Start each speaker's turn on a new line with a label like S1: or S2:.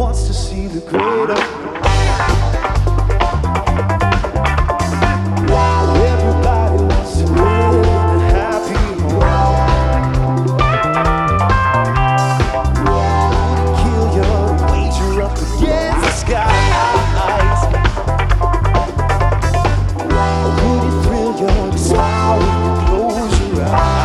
S1: wants to see the greater. Everybody wants to live in a happy world. Kill your wager up against the skies. Would it thrill your to smile when you close your eyes?